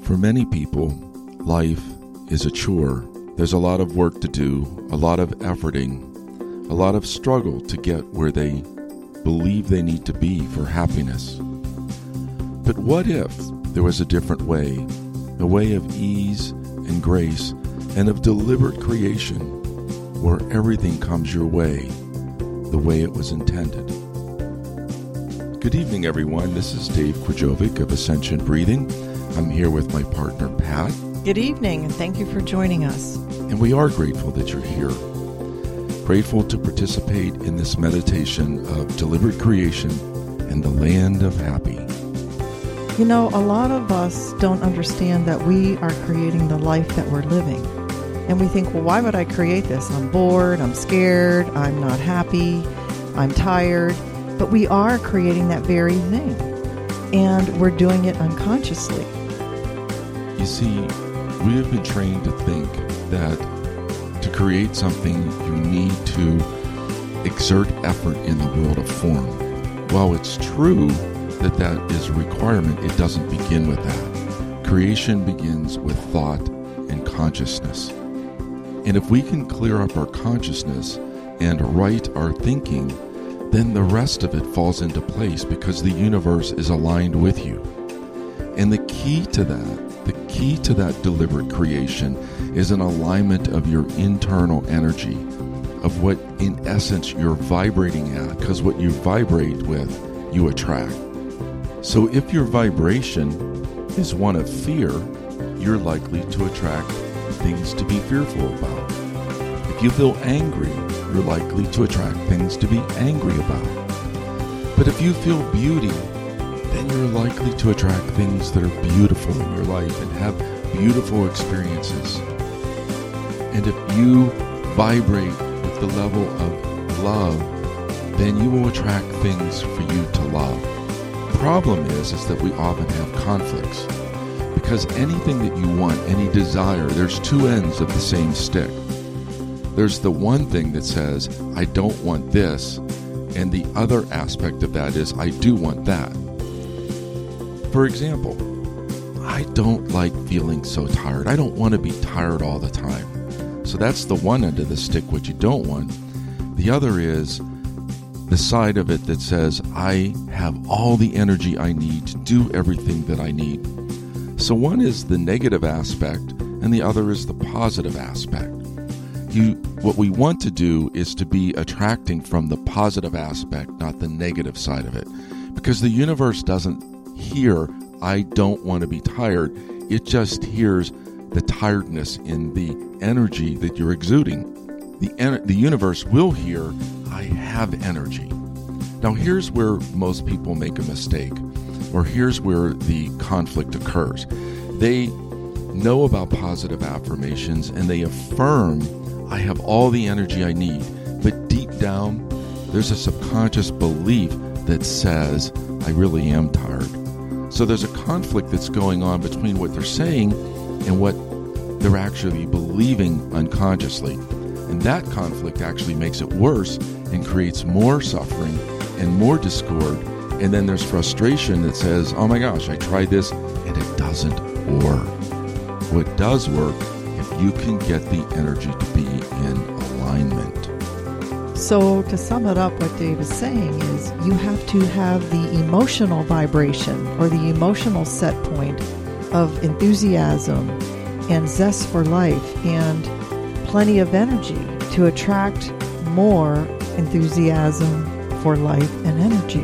For many people, life is a chore. There's a lot of work to do, a lot of efforting, a lot of struggle to get where they believe they need to be for happiness. But what if there was a different way, a way of ease and grace and of deliberate creation where everything comes your way the way it was intended? Good evening, everyone. This is Dave Kwajovic of Ascension Breathing. I'm here with my partner, Pat. Good evening, and thank you for joining us. And we are grateful that you're here. Grateful to participate in this meditation of deliberate creation in the land of happy. You know, a lot of us don't understand that we are creating the life that we're living. And we think, well, why would I create this? I'm bored, I'm scared, I'm not happy, I'm tired. But we are creating that very thing. And we're doing it unconsciously. You see, we have been trained to think that to create something, you need to exert effort in the world of form. While it's true that that is a requirement, it doesn't begin with that. Creation begins with thought and consciousness. And if we can clear up our consciousness and right our thinking, then the rest of it falls into place because the universe is aligned with you. And the key to that deliberate creation is an alignment of your internal energy, of what in essence you're vibrating at, because what you vibrate with, you attract. So if your vibration is one of fear, you're likely to attract things to be fearful about. If you feel angry, you're likely to attract things to be angry about. But if you feel beauty, then you're likely to attract things that are beautiful in your life and have beautiful experiences. And if you vibrate with the level of love, then you will attract things for you to love. The problem is that we often have conflicts. Because anything that you want, any desire, there's two ends of the same stick. There's the one thing that says, I don't want this, and the other aspect of that is, I do want that. For example, I don't like feeling so tired. I don't want to be tired all the time. So that's the one end of the stick, what you don't want. The other is the side of it that says, I have all the energy I need to do everything that I need. So one is the negative aspect, and the other is the positive aspect. What we want to do is to be attracting from the positive aspect, not the negative side of it. Because the universe doesn't hear, I don't want to be tired. It just hears the tiredness in the energy that you're exuding. The universe will hear, I have energy. Now here's where most people make a mistake, or here's where the conflict occurs. They know about positive affirmations and they affirm, I have all the energy I need. But deep down, there's a subconscious belief that says, I really am tired. So there's a conflict that's going on between what they're saying and what they're actually believing unconsciously. And that conflict actually makes it worse and creates more suffering and more discord. And then there's frustration that says, oh my gosh, I tried this and it doesn't work. What does work, if you can get the energy to be in alignment. So to sum it up, what Dave is saying is you have to have the emotional vibration or the emotional set point of enthusiasm and zest for life and plenty of energy to attract more enthusiasm for life and energy.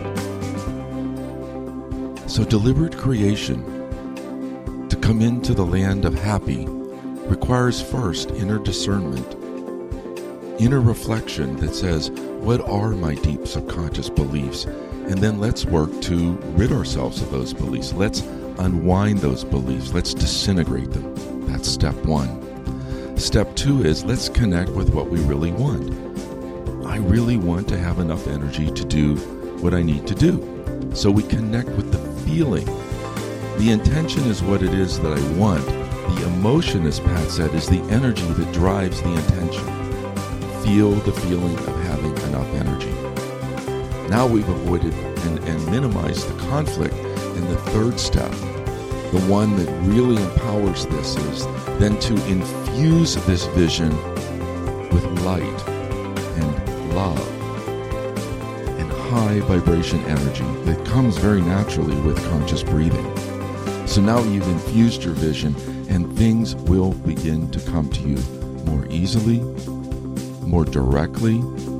So deliberate creation, to come into the land of happy, requires first inner discernment, inner reflection that says, what are my deep subconscious beliefs? And then let's work to rid ourselves of those beliefs. Let's unwind those beliefs. Let's disintegrate them. That's step one. Step two is let's connect with what we really want. I really want to have enough energy to do what I need to do. So we connect with the feeling. The intention is what it is that I want. The emotion, as Pat said, is the energy that drives the intention. Feel the feeling of having enough energy. Now we've avoided and minimized the conflict in the third step. the one that really empowers this is then to infuse this vision with light and love and high vibration energy that comes very naturally with conscious breathing. So now you've infused your vision, and things will begin to come to you more easily, more directly,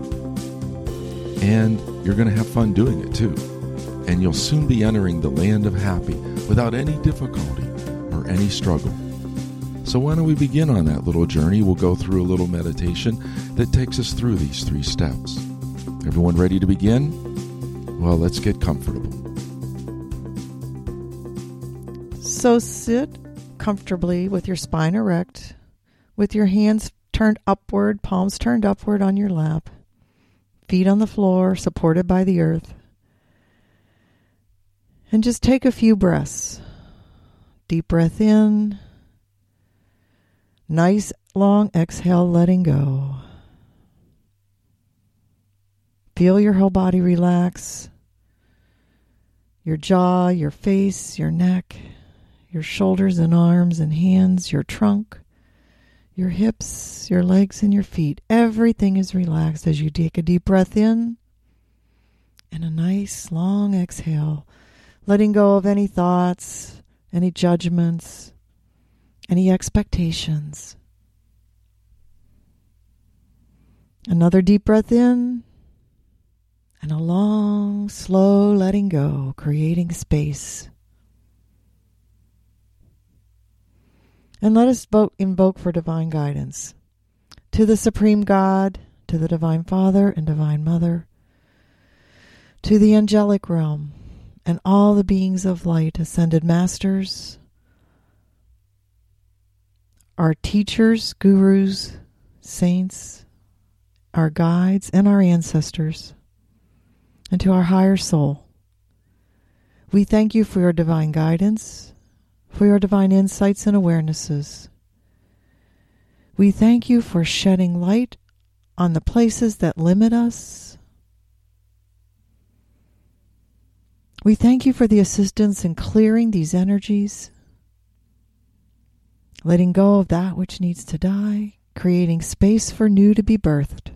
and you're going to have fun doing it too. And you'll soon be entering the land of happy without any difficulty or any struggle. So why don't we begin on that little journey? We'll go through a little meditation that takes us through these 3 steps. Everyone ready to begin? Well, let's get comfortable. So sit comfortably with your spine erect, with your hands turned upward, palms turned upward on your lap, feet on the floor, supported by the earth. And just take a few breaths. Deep breath in. Nice long exhale, letting go. Feel your whole body relax. Your jaw, your face, your neck, your shoulders and arms and hands, your trunk, your hips, your legs and your feet. Everything is relaxed as you take a deep breath in and a nice long exhale, letting go of any thoughts, any judgments, any expectations. Another deep breath in and a long, slow letting go, creating space. And let us invoke for divine guidance. To the Supreme God, to the Divine Father and Divine Mother, to the angelic realm, and all the beings of light, ascended masters, our teachers, gurus, saints, our guides, and our ancestors, and to our higher soul. We thank you for your divine guidance, for your divine insights and awarenesses. We thank you for shedding light on the places that limit us. We thank you for the assistance in clearing these energies, letting go of that which needs to die, creating space for new to be birthed.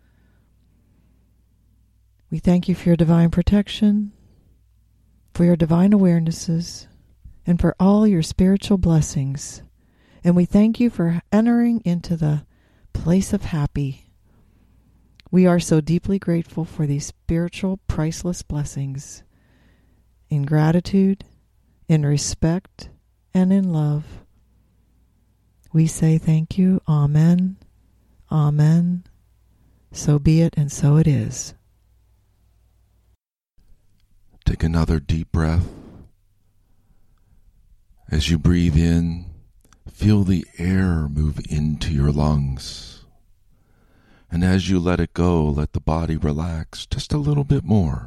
We thank you for your divine protection, for your divine awarenesses, and for all your spiritual blessings. And we thank you for entering into the place of happy. We are so deeply grateful for these spiritual, priceless blessings. In gratitude, in respect, and in love, we say thank you. Amen. Amen. So be it, and so it is. Take another deep breath. As you breathe in, feel the air move into your lungs. And as you let it go, let the body relax just a little bit more.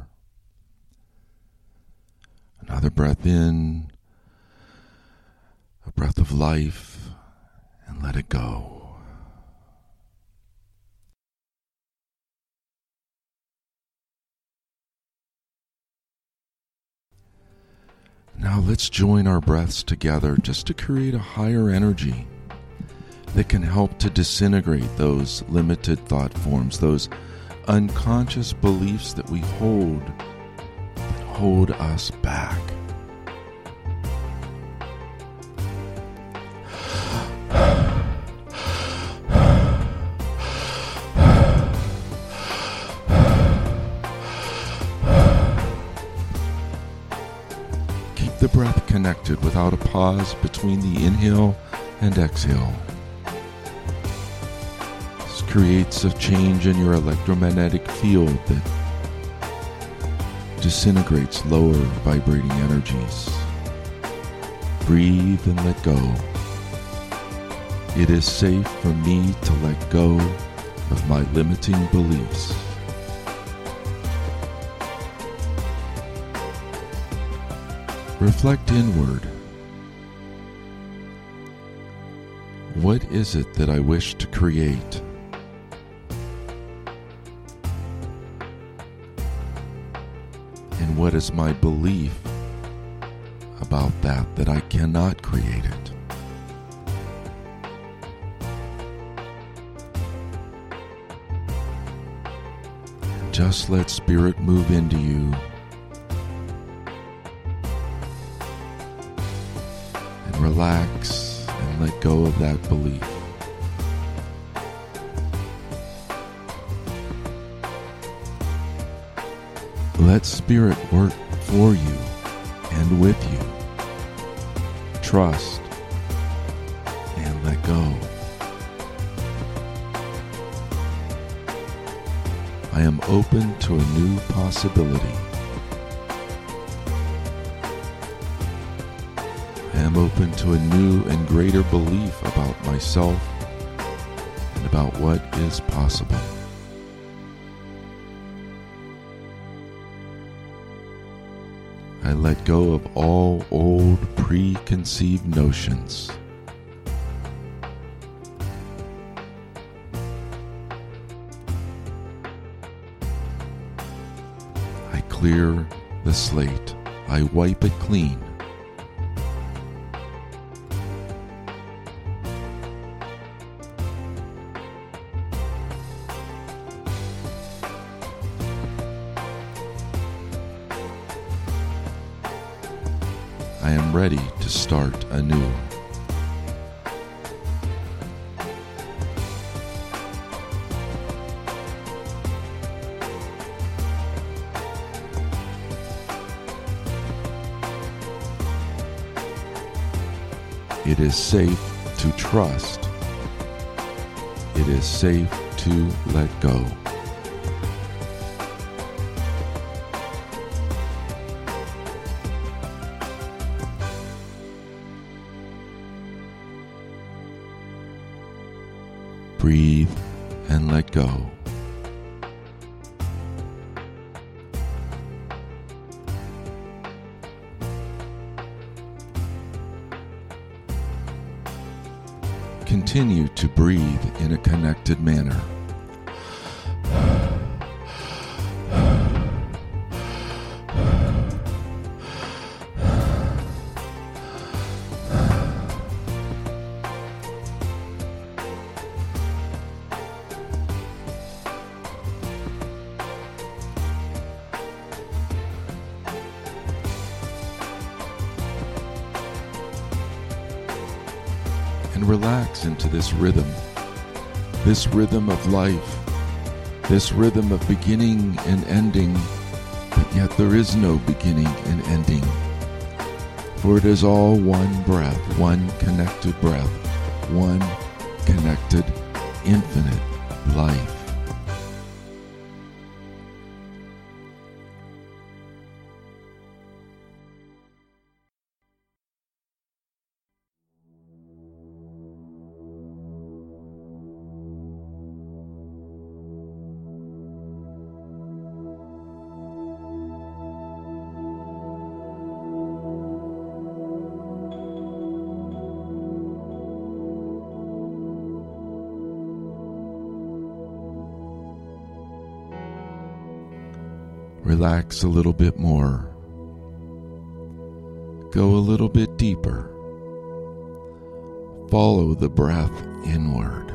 Another breath in, a breath of life, and let it go. Now let's join our breaths together just to create a higher energy that can help to disintegrate those limited thought forms, those unconscious beliefs that we hold that hold us back. The breath connected without a pause between the inhale and exhale. This creates a change in your electromagnetic field that disintegrates lower vibrating energies. Breathe and let go. It is safe for me to let go of my limiting beliefs. Reflect inward. What is it that I wish to create? And what is my belief about that I cannot create it. Just let Spirit move into you and relax and let go of that belief. Let Spirit work for you and with you. Trust and let go. I am open to a new possibility. I am open to a new and greater belief about myself and about what is possible. I let go of all old preconceived notions. I clear the slate. I wipe it clean. I am ready to start anew. It is safe to trust. It is safe to let go. Breathe and let go. Continue to breathe in a connected manner. And relax into this rhythm of life, this rhythm of beginning and ending, but yet there is no beginning and ending. For it is all one breath, one connected breath, one connected, infinite life. Relax a little bit more. Go a little bit deeper. Follow the breath inward.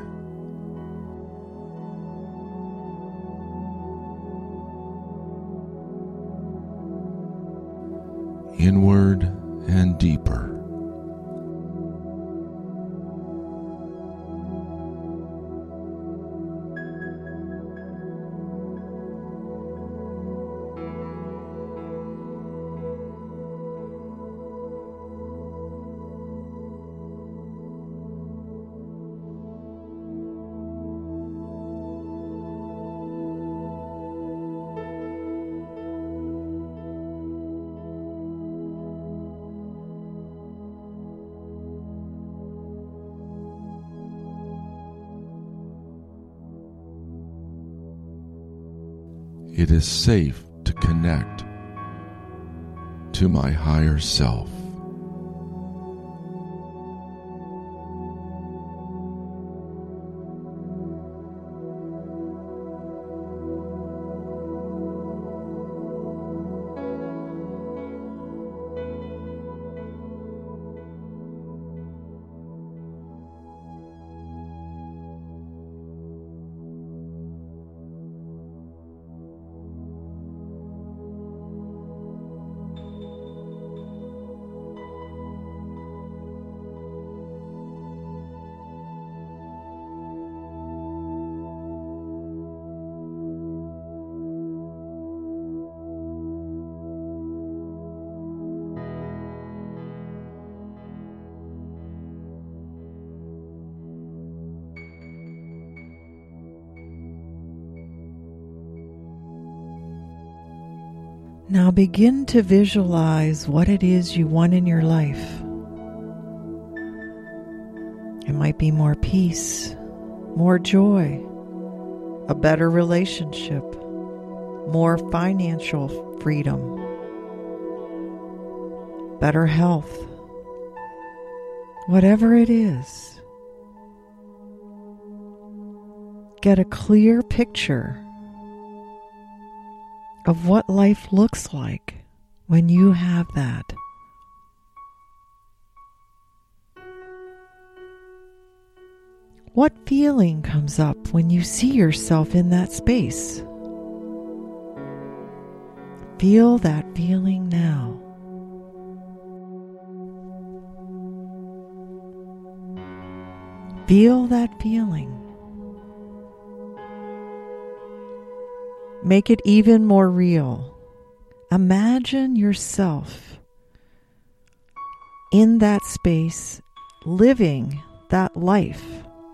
Inward and deeper. It is safe to connect to my higher self. Now begin to visualize what it is you want in your life. It might be more peace, more joy, a better relationship, more financial freedom, better health. Whatever it is, get a clear picture of what life looks like when you have that. What feeling comes up when you see yourself in that space? Feel that feeling now. Feel that feeling. Make it even more real. Imagine yourself in that space, living that life.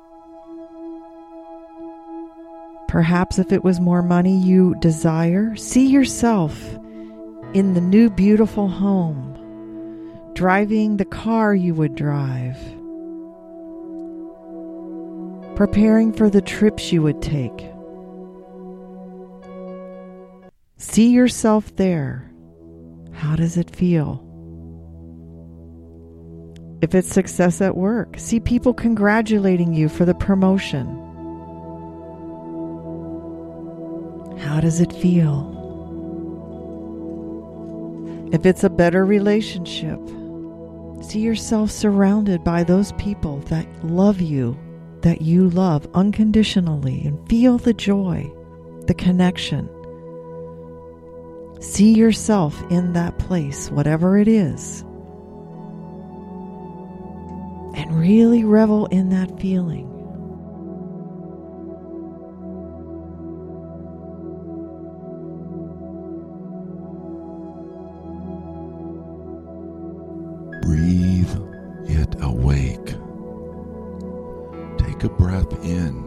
Perhaps if it was more money you desire, see yourself in the new beautiful home, driving the car you would drive, preparing for the trips you would take. See yourself there. How does it feel? If it's success at work, see people congratulating you for the promotion. How does it feel? If it's a better relationship, see yourself surrounded by those people that love you, that you love unconditionally, and feel the joy, the connection. See yourself in that place, whatever it is, and really revel in that feeling. Breathe it awake. Take a breath in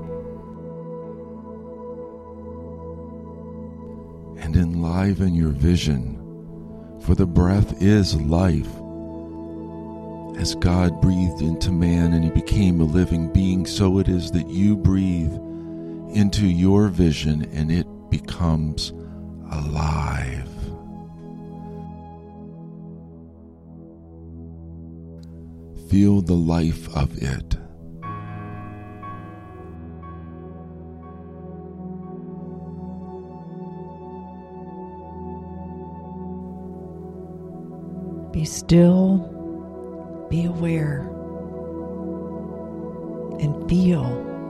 and enliven your vision, for the breath is life. As God breathed into man and he became a living being, so it is that you breathe into your vision and it becomes alive. Feel the life of it. Be still, be aware, and feel.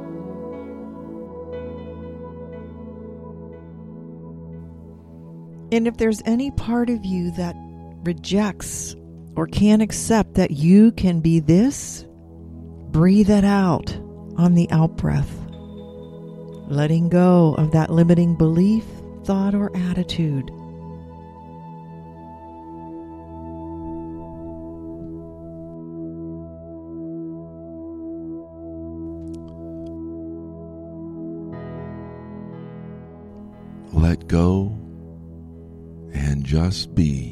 And if there's any part of you that rejects or can't accept that you can be this, breathe it out on the out-breath, letting go of that limiting belief, thought, or attitude. Let go and just be.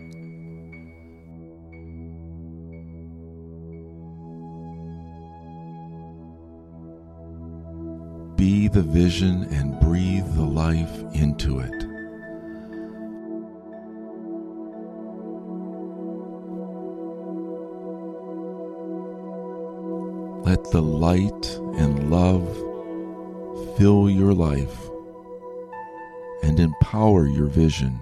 Be the vision and breathe the life into it. Let the light and love fill your life and empower your vision.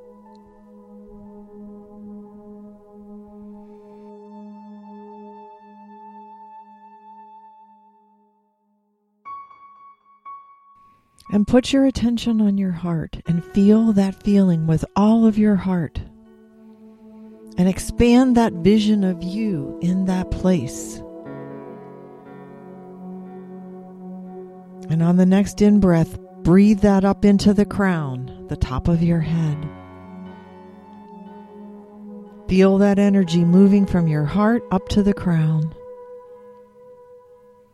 And put your attention on your heart and feel that feeling with all of your heart. And expand that vision of you in that place. And on the next in-breath, breathe that up into the crown, the top of your head. Feel that energy moving from your heart up to the crown.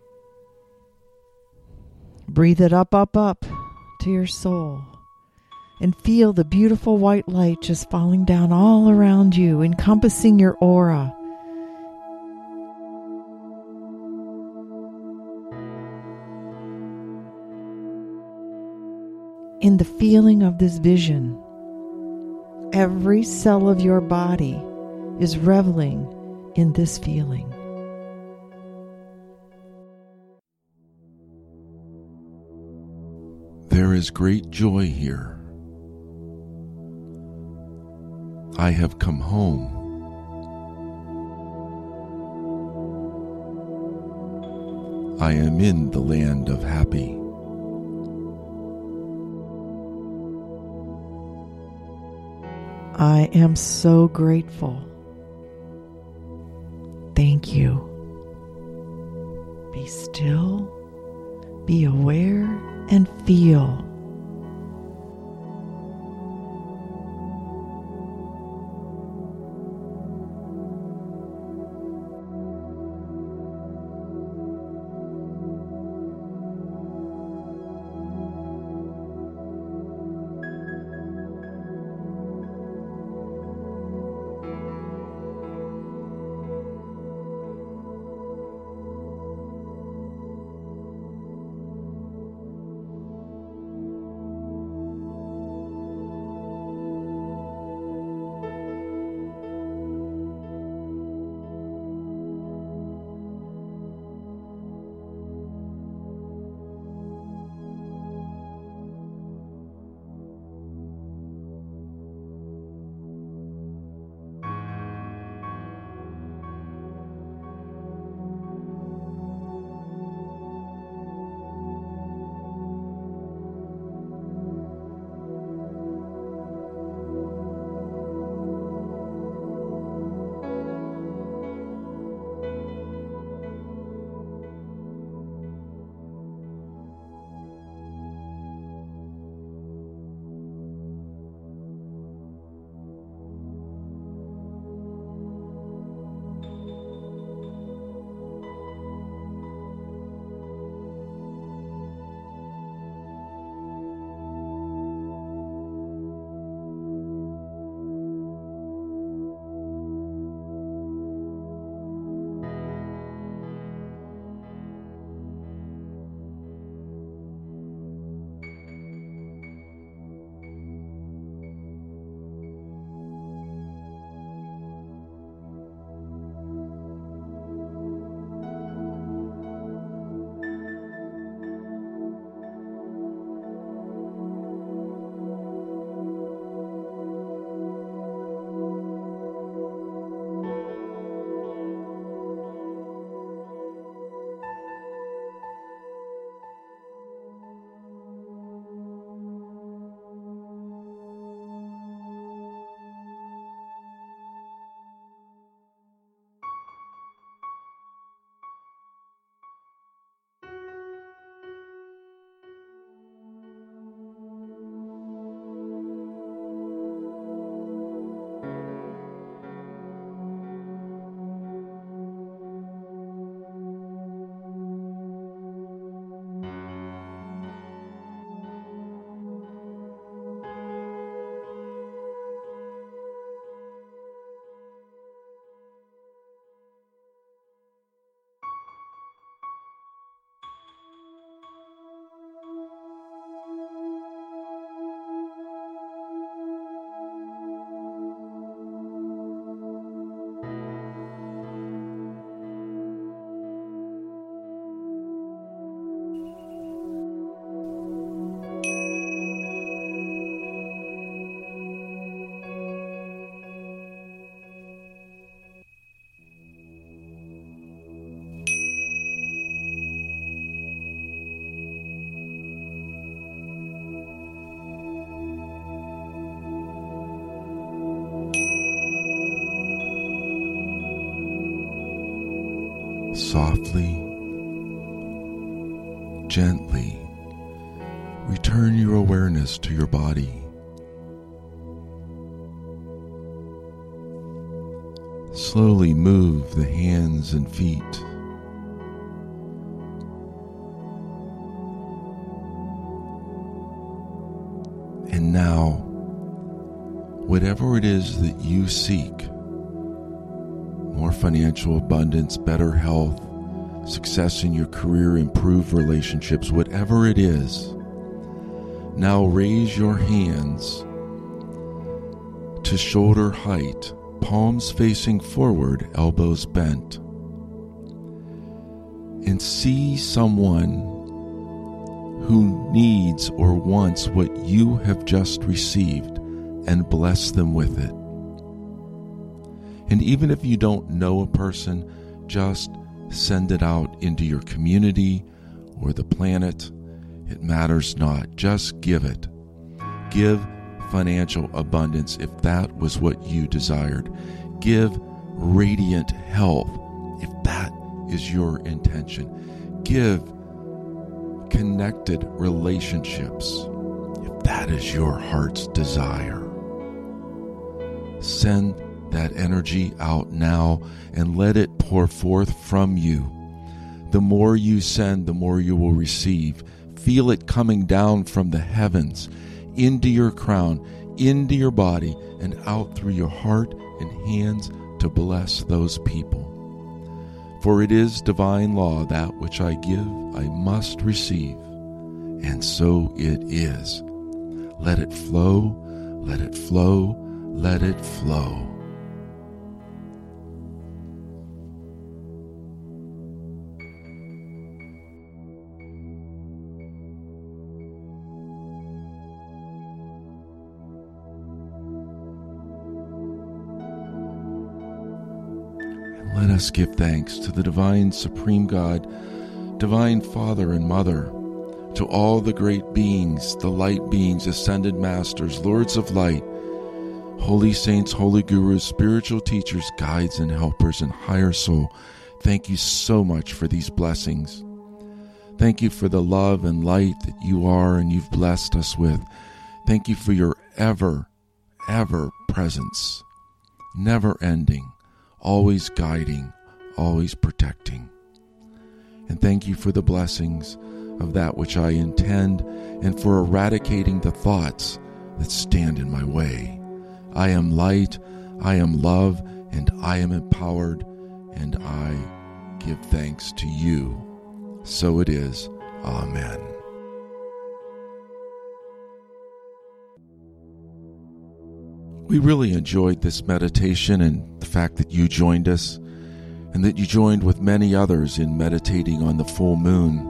Breathe it up, up, up to your soul. and feel the beautiful white light just falling down all around you, encompassing your aura. In the feeling of this vision, every cell of your body is reveling in this feeling. There is great joy here. I have come home. I am in the land of happy. I am so grateful. Thank you. Be still, be aware, and feel. Softly, gently, return your awareness to your body. Slowly move the hands and feet. And now, whatever it is that you seek, more financial abundance, better health, success in your career, improved relationships, whatever it is, now raise your hands to shoulder height, palms facing forward, elbows bent, and see someone who needs or wants what you have just received and bless them with it. And even if you don't know a person, just send it out into your community or the planet. It matters not. Just give it. Give financial abundance if that was what you desired. Give radiant health if that is your intention. Give connected relationships if that is your heart's desire. Send that energy out now and let it pour forth from you. The more you send, the more you will receive. Feel it coming down from the heavens into your crown, into your body, and out through your heart and hands to bless those people. For it is divine law, that which I give, I must receive. And so it is. Let it flow, let it flow, let it flow. Let us give thanks to the divine supreme God, divine Father and Mother, to all the great beings, the light beings, ascended masters, lords of light, holy saints, holy gurus, spiritual teachers, guides and helpers, and higher soul. Thank you so much for these blessings. Thank you for the love and light that you are and you've blessed us with. Thank you for your ever presence, never ending, always guiding, always protecting. And thank you for the blessings of that which I intend and for eradicating the thoughts that stand in my way. I am light, I am love, and I am empowered, and I give thanks to you. So it is. Amen. We really enjoyed this meditation and the fact that you joined us and that you joined with many others in meditating on the full moon,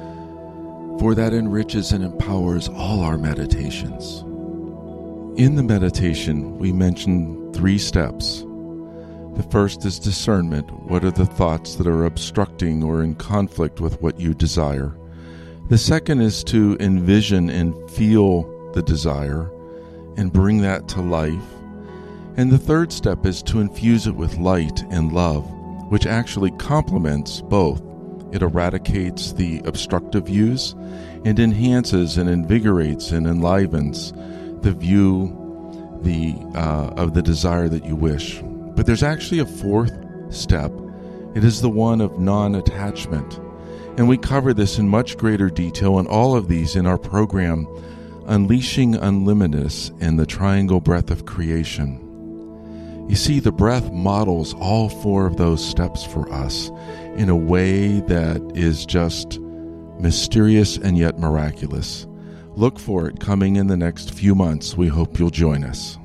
for that enriches and empowers all our meditations. In the meditation, we mentioned 3 steps. The first is discernment. What are the thoughts that are obstructing or in conflict with what you desire? The second is to envision and feel the desire and bring that to life. And the third step is to infuse it with light and love, which actually complements both. It eradicates the obstructive views and enhances and invigorates and enlivens the view of the desire that you wish. But there's actually a 4th step. It is the one of non-attachment. And we cover this in much greater detail in all of these in our program, Unleashing Unlimitedness and the Triangle Breath of Creation. You see, the breath models all 4 of those steps for us in a way that is just mysterious and yet miraculous. Look for it coming in the next few months. We hope you'll join us.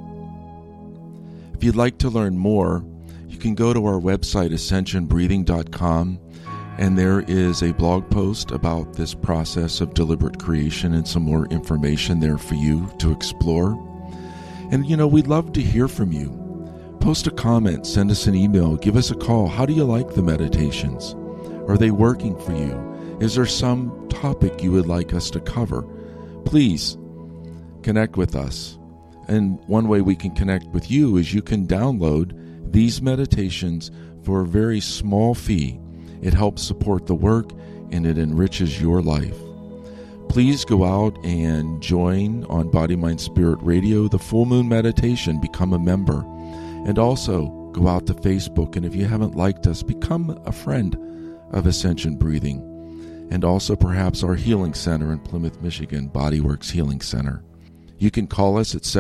If you'd like to learn more, you can go to our website, ascensionbreathing.com, and there is a blog post about this process of deliberate creation and some more information there for you to explore. And, we'd love to hear from you. Post a comment, send us an email, give us a call. How do you like the meditations? Are they working for you? Is there some topic you would like us to cover? Please connect with us. And one way we can connect with you is you can download these meditations for a very small fee. It helps support the work and it enriches your life. Please go out and join on Body, Mind, Spirit Radio, the Full Moon Meditation. Become a member. And also go out to Facebook. And if you haven't liked us, become a friend of Ascension Breathing. And also perhaps our healing center in Plymouth, Michigan, Bodyworks Healing Center. You can call us at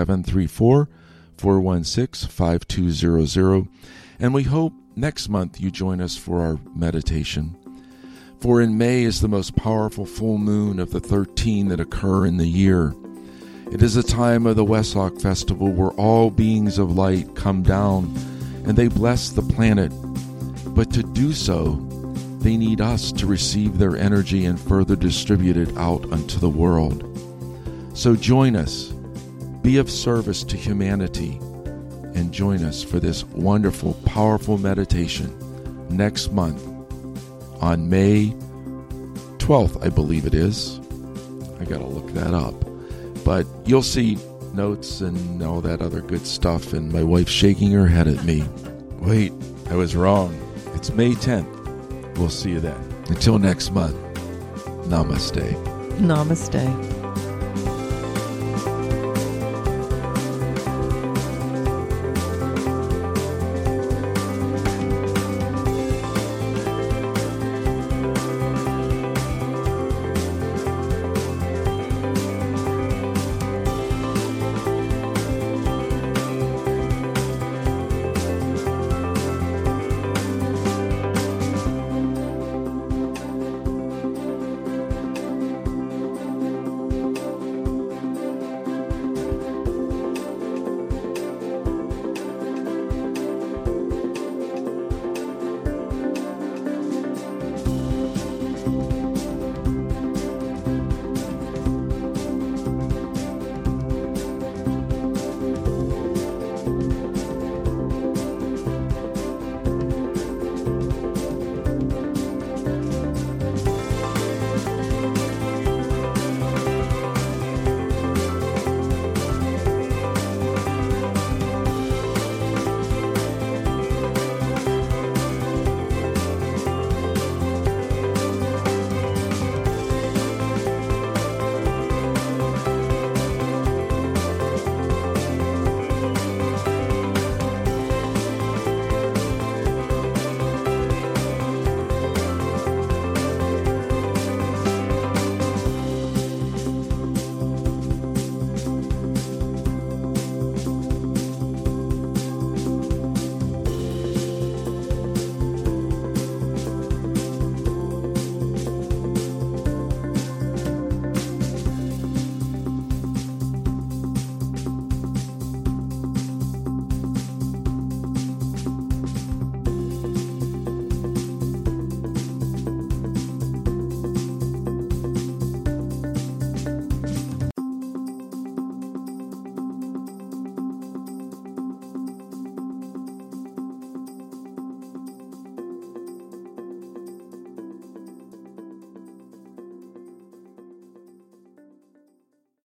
734-416-5200, and we hope next month you join us for our meditation. For in May is the most powerful full moon of the 13 that occur in the year. It is a time of the Wesak festival where all beings of light come down and they bless the planet. But to do so, they need us to receive their energy and further distribute it out unto the world. So join us, be of service to humanity, and join us for this wonderful, powerful meditation next month on May 12th, I believe it is. I got to look that up. But you'll see notes and all that other good stuff, and my wife's shaking her head at me. Wait, I was wrong. It's May 10th. We'll see you then. Until next month, namaste. Namaste.